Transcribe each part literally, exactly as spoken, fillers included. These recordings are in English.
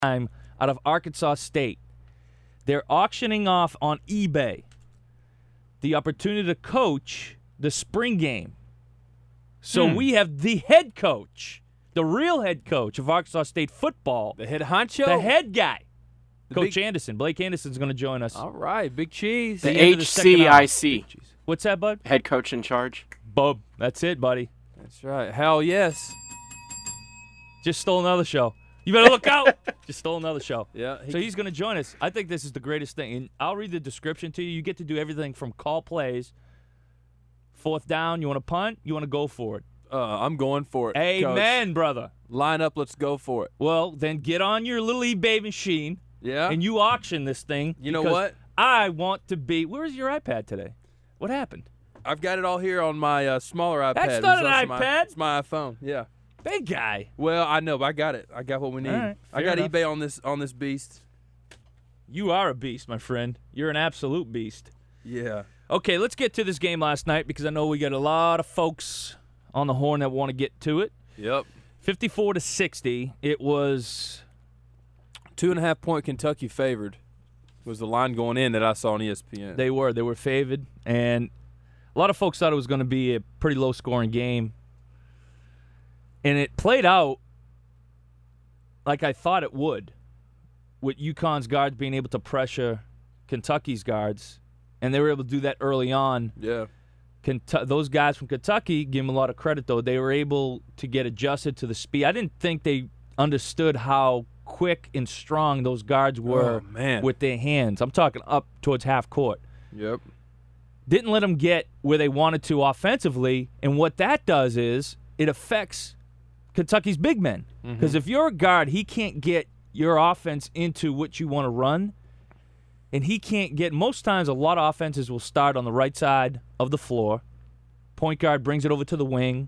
time out of Arkansas State. They're auctioning off on eBay the opportunity to coach the spring game. So Hmm. we have the head coach, the real head coach of Arkansas State football, The head honcho? the head guy, The Coach big- Anderson. Blake Anderson's going to join us. All right, big cheese. The The end of the second hour. H C I C, What's that, bud? head coach in charge. Bub. That's it, buddy. That's right. Hell yes. Just stole another show. You better look out. Just stole another show. Yeah. So he's going to join us. I think this is the greatest thing. And I'll read the description to you. You get to do everything from call plays, fourth down, you want to punt, you want to go for it. uh, I'm going for it. Amen, Coach. brother. Line up. Let's go for it. Well, then get on your little eBay machine Yeah. and you auction this thing. You know because what? I want to be. Where's your iPad today? What happened? I've got it all here on my uh, smaller iPad. That's not It's an also my- iPad. It's my iPhone. Yeah. Big guy. Well, I know, but I got it. I got what we need. All right, I fair got enough. eBay on this on this beast. You are a beast, my friend. You're an absolute beast. Yeah. Okay, let's get to this game last night because I know we got a lot of folks on the horn that want to get to it. Yep. fifty-four to sixty. It was Two and a half point Kentucky favored was the line going in that I saw on E S P N. they were they were favored, and a lot of folks thought it was going to be a pretty low scoring game, and it played out like I thought it would, with UConn's guards being able to pressure Kentucky's guards, and they were able to do that early on. yeah. Kentu- those guys from Kentucky, give them a lot of credit, though. They were able to get adjusted to the speed. I didn't think they understood how quick and strong those guards were Oh, man. with their hands. I'm talking up towards half court. Yep. Didn't let them get where they wanted to offensively, and what that does is it affects Kentucky's big men. Because if you're a guard, he can't get your offense into what you want to run, and he can't get – most times a lot of offenses will start on the right side of the floor. Point guard brings it over to the wing,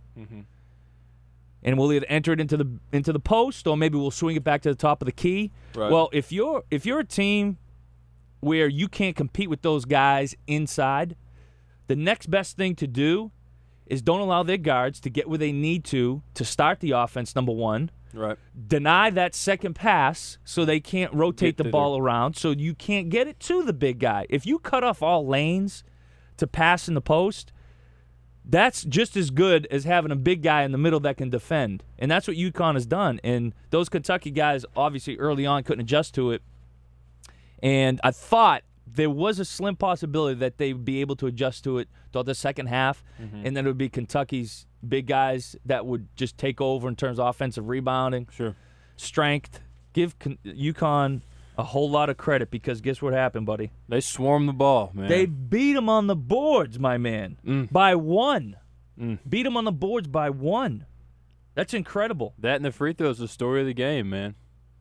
and we'll either enter it into the into the post or maybe we'll swing it back to the top of the key. Right. Well, if you're if you're a team where you can't compete with those guys inside, the next best thing to do is don't allow their guards to get where they need to to start the offense, number one. Right. Deny that second pass so they can't rotate Get the to ball around so you can't get it to the big guy. If you cut off all lanes to pass in the post, that's just as good as having a big guy in the middle that can defend. And that's what UConn has done. And those Kentucky guys obviously early on couldn't adjust to it. And I thought there was a slim possibility that they would be able to adjust to it throughout the second half, and then it would be Kentucky's big guys that would just take over in terms of offensive rebounding, Sure. strength. Give Con- UConn a whole lot of credit because guess what happened, buddy? They swarmed the ball, man. They beat them on the boards, my man, Mm. by one. Mm. Beat them on the boards by one. That's incredible. That and the free throws the story of the game, man.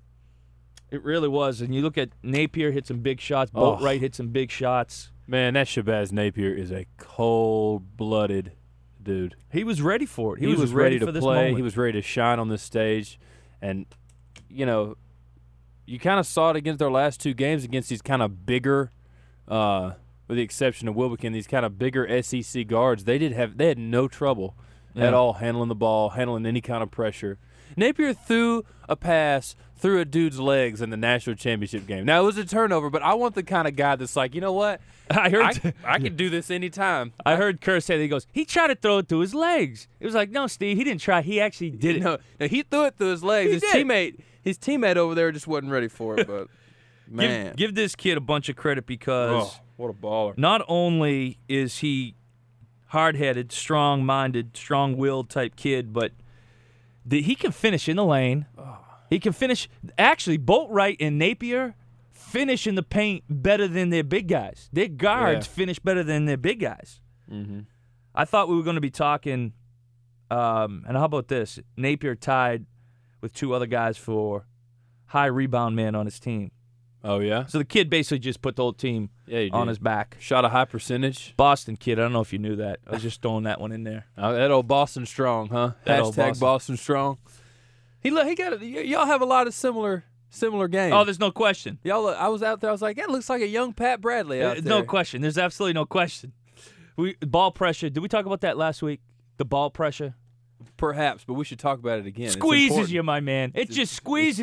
It really was. And you look at Napier hit some big shots. Oh. Boatwright hit some big shots. Man, that Shabazz Napier is a cold-blooded dude. He was ready for it. He, He, was, ready, to for this play. moment. He was ready to shine on this stage. And, you know, you kind of saw it against their last two games against these kind of bigger, uh, with the exception of Wilbekin, these kind of bigger S E C guards. They did have they had no trouble Yeah. at all handling the ball, handling any kind of pressure. Napier threw a pass through a dude's legs in the national championship game. Now, it was a turnover, but I want the kind of guy that's like, you know what? I heard. I, I can do this anytime. I heard Kerr say that he goes, he tried to throw it to his legs. It was like, no, Steve, he didn't try. He actually did it. No, no, he threw it through his legs. He his did. teammate, his teammate over there just wasn't ready for it. But man, Give, give this kid a bunch of credit because oh, what a baller! not only is he hard-headed, strong-minded, strong-willed type kid, but the, he can finish in the lane. He can finish. Actually, Boatwright and Napier finish in the paint better than their big guys. Their guards Yeah. finish better than their big guys. Mm-hmm. I thought we were going to be talking, um, and how about this? Napier tied with two other guys for high rebound man on his team. Oh yeah, So the kid basically just put the whole team yeah. You on did. his back. Shot a high percentage. Boston kid. I don't know if you knew that. I was just throwing that one in there. Uh, that old Boston Strong, huh? That Hashtag old Boston. Boston. Strong. He look. He got. A, y- y'all have a lot of similar similar games. Oh, there's no question. y'all. Look, I was out there. I was like, that looks like a young Pat Bradley out Uh, there. no question. There's absolutely no question. We ball pressure. Did we talk about that last week? The ball pressure Perhaps, but we should talk about it again. It's squeezes important. you, my man. It just squeezes you.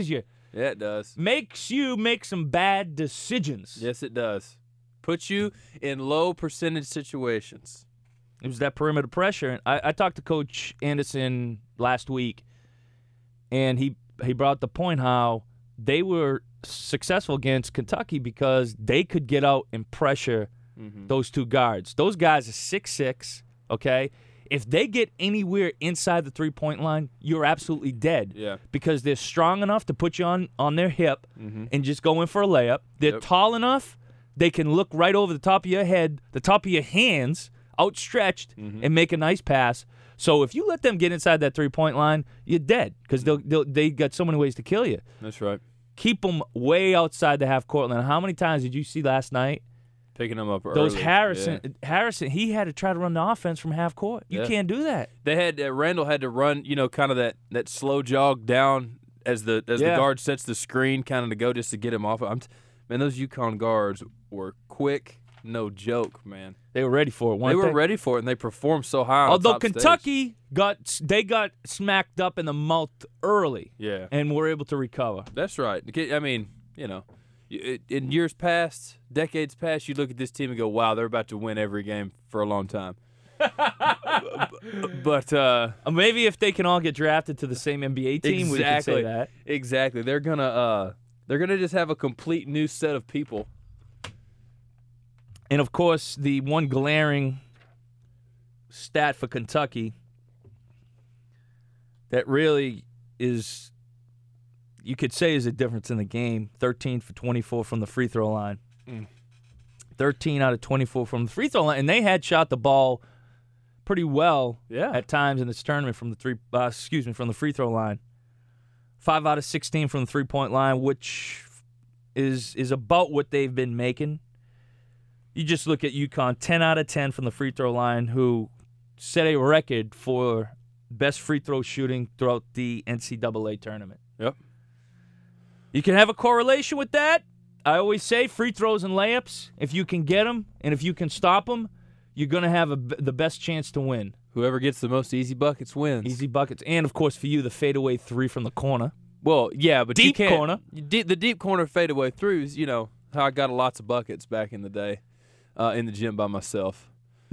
Yeah, it does. makes you make some bad decisions. Yes, it does. Puts you in low percentage situations. It was that perimeter pressure. And I, I talked to Coach Anderson last week, and he he brought the point how they were successful against Kentucky because they could get out and pressure Mm-hmm. those two guards. Those guys are six six, okay? If they get anywhere inside the three-point line, you're absolutely dead. Yeah. Because they're strong enough to put you on, on their hip Mm-hmm. and just go in for a layup. They're Yep. tall enough, they can look right over the top of your head, the top of your hands, outstretched, Mhm. and make a nice pass. So if you let them get inside that three-point line, you're dead because they'll, they'll, they got so many ways to kill you. That's right. Keep them way outside the half-court line. How many times did you see last night? Picking them up early. Those Harrison, Yeah. Harrison, he had to try to run the offense from half court. You Yeah. can't do that. They had uh, Randall had to run, you know, kind of that, that slow jog down as the as Yeah. the guard sets the screen, kind of to go just to get him off. I'm, t- man, those UConn guards were quick, no joke, man. They were ready for it. They weren't were ready for it, and they performed so high. On Although the top stage. Kentucky got they got smacked up in the mouth early yeah, and were able to recover. that's right. I mean, you know, y- in years past, decades past, you look at this team and go, "Wow, they're about to win every game for a long time." But uh, Uh, maybe if they can all get drafted to the same N B A team, we can Exactly. say that. exactly, they're gonna uh, they're gonna just have a complete new set of people. And of course, the one glaring stat for Kentucky that really is, you could say, is a difference in the game. thirteen for twenty-four from the free throw line. Mm. thirteen out of twenty-four from the free throw line, and they had shot the ball pretty well Yeah. at times in this tournament from the three. Uh, excuse me, from the free throw line. Five out of sixteen from the three-point line, which is is about what they've been making. You just look at UConn, ten out of ten from the free throw line, who set a record for best free throw shooting throughout the N C double A tournament. Yep. You can have a correlation with that. I always say free throws and layups, if you can get them and if you can stop them, you're going to have a, the best chance to win. Whoever gets the most easy buckets wins. Easy buckets. And, of course, for you, the fadeaway three from the corner. Well, yeah, but you Deep can't, corner. you de- the deep corner fadeaway throughs, you know, how I got lots of buckets back in the day uh, in the gym by myself.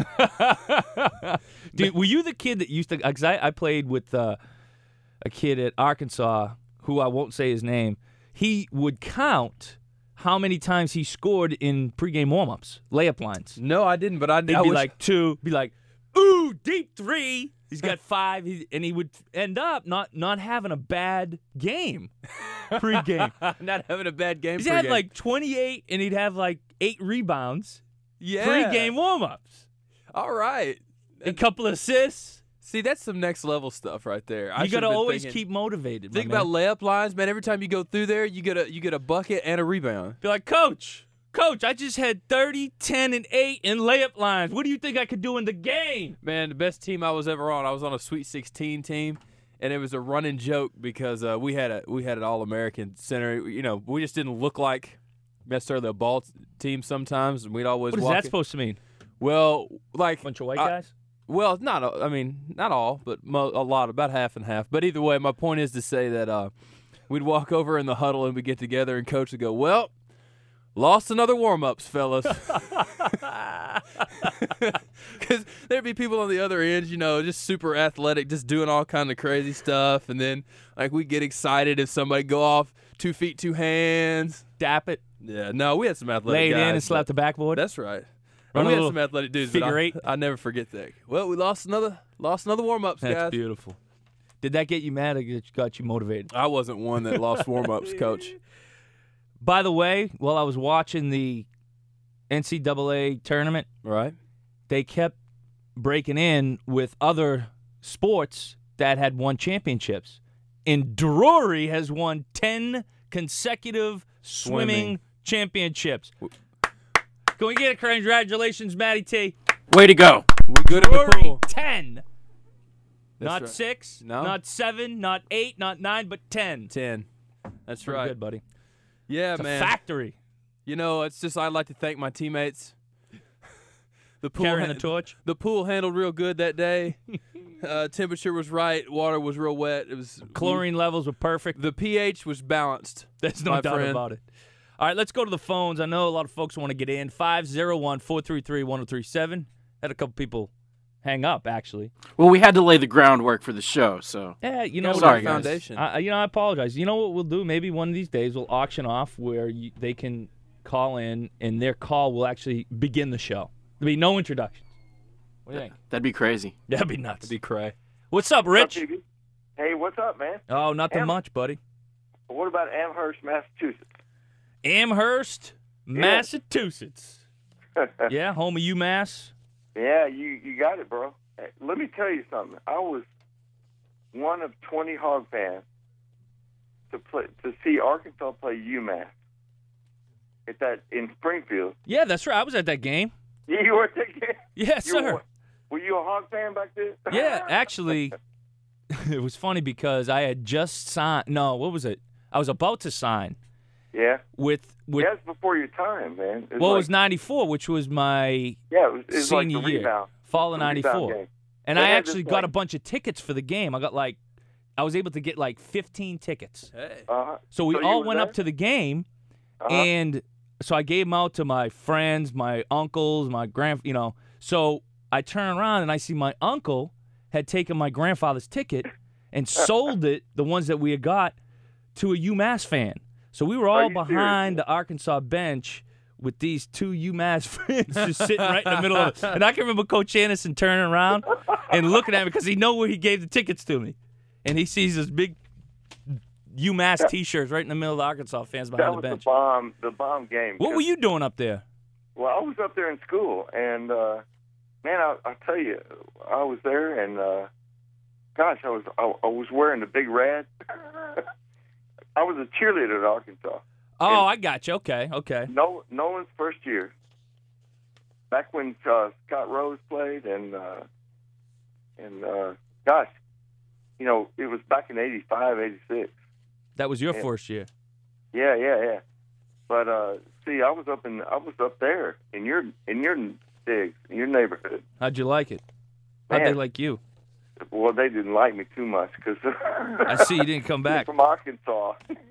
Dude, were you the kid that used to – because I, I played with uh, a kid at Arkansas who I won't say his name. He would count how many times he scored in pregame warm-ups, layup lines. No, I didn't, but I, He'd I be wish- like two, be like, ooh, deep three. He's got five, he, and he would end up not not having a bad game pregame. not having a bad game. He's had pregame. like twenty-eight, and he'd have like eight rebounds yeah. pregame warm-ups. All right. A couple assists. See, that's some next level stuff right there. I You should've got to been always thinking- keep motivated. my Think man. about layup lines, man. Every time you go through there, you get a you get a bucket and a rebound. Be like, Coach, Coach, I just had thirty, ten, and eight in layup lines. What do you think I could do in the game? Man, the best team I was ever on. I was on a Sweet sixteen team, and it was a running joke because uh, we had a we had an All American center. You know, we just didn't look like necessarily a ball t- team sometimes, and we'd always What is walk that it- supposed to mean? Well, like Bunch of white I- guys? Well, not a- I mean, not all, but mo- a lot, about half and half. But either way, my point is to say that uh, we'd walk over in the huddle and we'd get together, and Coach would go, "Well, lost another warm-ups, fellas." Because there'd be people on the other end, you know, just super athletic, just doing all kind of crazy stuff, and then like we get excited if somebody go off two feet, two hands. Dap it, Yeah, no, we had some athletic lay it guys. in, and slap but- the backboard. That's right. Run And a we had little some athletic dudes, but figure I, eight. I never forget that. Well, we lost another lost another warm-ups, That's guys. beautiful. Did that get you mad or get- got you motivated? I wasn't one that lost warm-ups, Coach. By the way, while I was watching the N C double A tournament, Right? they kept breaking in with other sports that had won championships. And Drury has won ten consecutive swimming, Swimming. championships. Can we get a congratulations, Matty T? Way to go. We're good at the Drury, pool. ten. That's Not right. six, No. not seven, not eight, not nine, but ten. Ten. That's Pretty right. good, buddy. Yeah, It's man. a factory. You know, it's just I'd like to thank my teammates. The pool Carrying ha- the torch. The pool handled real good that day. Uh, temperature was right. Water was real wet. It was Chlorine levels were perfect. The pH was balanced. There's no my doubt friend. about it. All right, let's go to the phones. I know a lot of folks want to get in. five oh one, four three three, one oh three seven. Had a couple people hang up, actually. Well, we had to lay the groundwork for the show, so. Yeah, you know, Sorry, what, guys. foundation. I, you know, I apologize. You know what we'll do? Maybe one of these days we'll auction off where you, they can call in, and their call will actually begin the show. There'll be no introductions. What do you think? That'd be crazy. That'd be nuts. That'd be cray. What's up, Rich? What's up, T V? Hey, what's up, man? Oh, nothing Am- much, buddy. What about Amherst, Massachusetts? Amherst, Massachusetts. Yeah, home of UMass. Yeah, you, you got it, bro. Hey, let me tell you something. I was one of twenty Hog fans to play to see Arkansas play UMass at that in Springfield. Yeah, that's right. I was at that game. You were thinking? Yes, You sir. Were, were you a Hog fan back then? Yeah, actually, it was funny because I had just signed. No, what was it? I was about to sign Yeah. with with. That's before your time, man. It well, it like, was ninety-four, which was my yeah, it was, it was like senior the year, rebound. fall of the rebound ninety-four, game. and They I had actually this, got like- a bunch of tickets for the game. I got like, I was able to get like fifteen tickets. Hey. Uh-huh. So we So you all were went there? up to the game, Uh-huh. and so I gave them out to my friends, my uncles, my grand, you know. So I turn around and I see my uncle had taken my grandfather's ticket and sold it, the ones that we had got, to a UMass fan. So we were Are all you behind serious? the Arkansas bench with these two UMass fans just sitting right in the middle of it. And I can remember Coach Anderson turning around and looking at me because he know where he gave the tickets to me. And he sees this big UMass T-shirts right in the middle of the Arkansas fans That behind was the the bench. bomb, the bomb game. What were you doing up there? Well, I was up there in school, and uh, man, I, I tell you, I was there, and uh, gosh, I was I, I was wearing the big red. I was a cheerleader at Arkansas. Oh, And- I got you. Okay, okay. No, Nolan's first year, back when uh, Scott Rose played, and uh, and uh, gosh, you know, it was back in eighty-five, eighty-six. That was your Yeah. first year. Yeah, yeah, yeah. But uh, see, I was up in I was up there in your in your digs in your neighborhood. How'd you like it? How'd Man. they like you? Well, they didn't like me too much because I see you didn't come back. from Arkansas.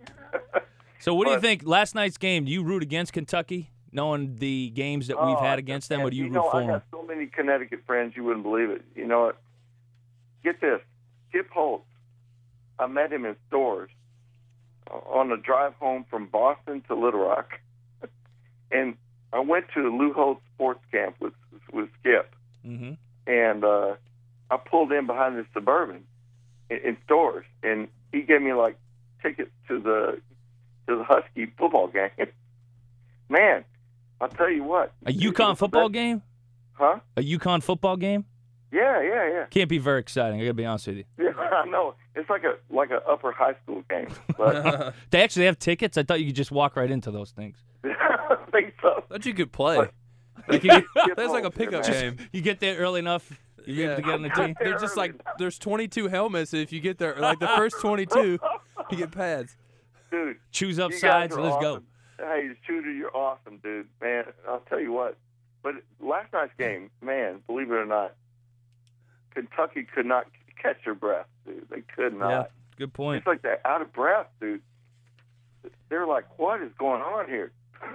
So what do you But- think? Last night's game, do you root against Kentucky, knowing the games that we've Oh, had against them, or and do you, you root know, for I them? got so many Connecticut friends, you wouldn't believe it. You know what? Get this. Skip Holtz, I met him in stores uh, on a drive home from Boston to Little Rock. And I went to Lou Holtz sports camp with, with Skip. Mm-hmm. And uh, I pulled in behind the Suburban in, in stores, and he gave me like tickets to the to the Husky football game. Man, I'll tell you what. A UConn football game? Huh? A UConn football game? Yeah, yeah, yeah. Can't be very exciting. I gotta be honest with you. Yeah, I know. It's like a like a upper high school game, but They actually have tickets. I thought you could just walk right into those things. I think so. Thought you could play. But- Like you could- Skip that's like a Holtz here, pickup man. game. You get there early enough, you're able to get on the team. They're just like there's twenty-two helmets. If you get there, like the first twenty-two, you get pads. Dude. Choose up you guys sides. are Let's awesome. Hey, Shooter, you're awesome, dude. Man, I'll tell you what. But last night's game, man, believe it or not, Kentucky could not catch their breath, dude. They could go. not. Yeah, good point. It's like they're out of breath, dude. They're like, what is going on here?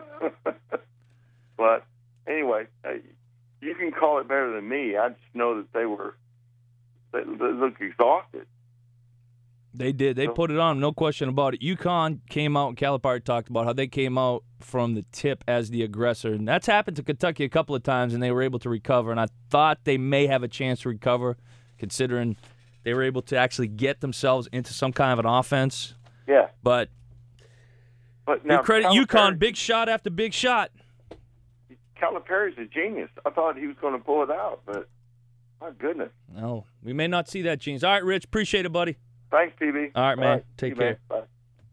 But anyway, uh, you can call it better than me. I just know that they were, they, they look exhausted. They did. They So- put it on, no question about it. UConn came out, and Calipari talked about how they came out from the tip as the aggressor. And that's happened to Kentucky a couple of times, and they were able to recover. And I thought they may have a chance to recover, considering they were able to actually get themselves into some kind of an offense. Yeah, But but now give credit Calipari- UConn, big shot after big shot. Calipari's a genius. I thought he was going to pull it out, but my goodness. No, we may not see that, Jeans. All right, Rich, appreciate it, buddy. Thanks, T V. All right, man. Take See you, man. care. Bye.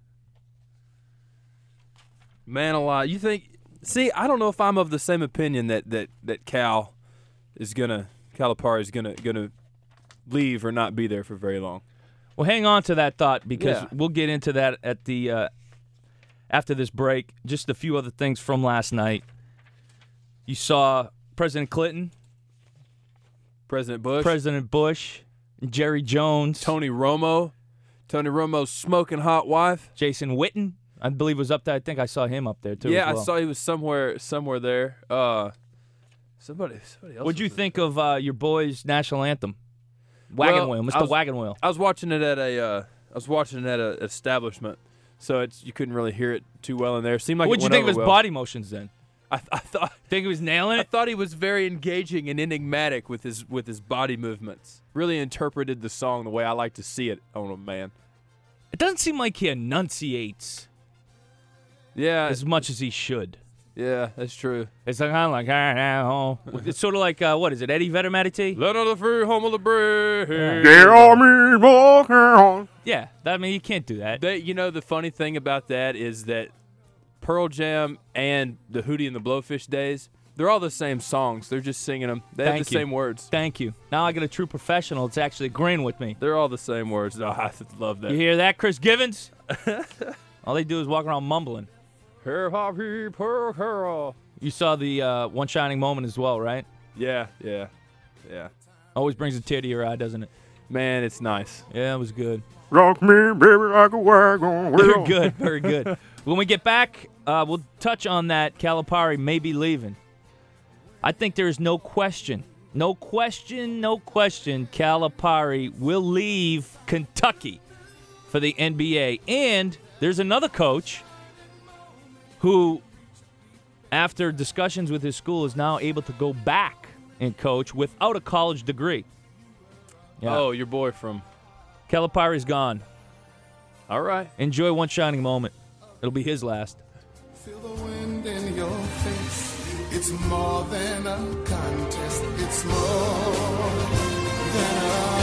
Man alive. You think see, I don't know if I'm of the same opinion that that, that Cal is gonna Calipari is gonna gonna leave or not be there for very long. Well, hang on to that thought because Yeah. we'll get into that at the uh, after this break. Just a few other things from last night. You saw President Clinton, President Bush. President Bush, Jerry Jones. Tony Romo. Tony Romo's smoking hot wife. Jason Witten, I believe, was up there. I think I saw him up there, too. Yeah, as well. I saw he was somewhere somewhere there. Uh, somebody, somebody else. What'd you was think of uh, your boys' national anthem? Wagon Well, Wheel, I Mister was- Wagon Wheel. I was watching it at a. Uh, I was watching it at an establishment, so it's you couldn't really hear it too well in there. Seemed like What'd it you went think of over his well. body motions then? I, th- I thought. Think he was nailing I it? thought he was very engaging and enigmatic with his with his body movements. Really interpreted the song the way I like to see it on a man. It doesn't seem like he enunciates Yeah, as much as he should. yeah, that's true. It's like, kind of like, ah, ah, oh. It's sort of like, uh, what is it, Eddie Vedder, Matty T? Let on the free home of the brave. Get on me, walk on. Yeah, that, I mean, you can't do that. They, you know, the funny thing about that is that Pearl Jam and the Hootie and the Blowfish Days, they're all the same songs. They're just singing them. They Thank have the you. same words. Thank you. Now I got a true professional that's actually agreeing with me. They're all the same words. No, I love that. You hear that, Chris Givens? All they do is walk around mumbling. Her happy Pearl Carol. You saw the uh, One Shining Moment as well, right? Yeah, yeah, yeah. Always brings a tear to your eye, doesn't it? Man, it's nice. Yeah, it was good. Rock me, baby, like a wagon wheel. Very good, very good. When we get back, uh, we'll touch on that. Calipari may be leaving. I think there is no question, no question, no question. Calipari will leave Kentucky for the N B A. And there's another coach who, after discussions with his school, is now able to go back and coach without a college degree. Yeah. Oh, your boy from. Calipari's gone. All right. Enjoy One Shining Moment. It'll be his last. Feel the wind in your face. It's more than a contest. It's more than a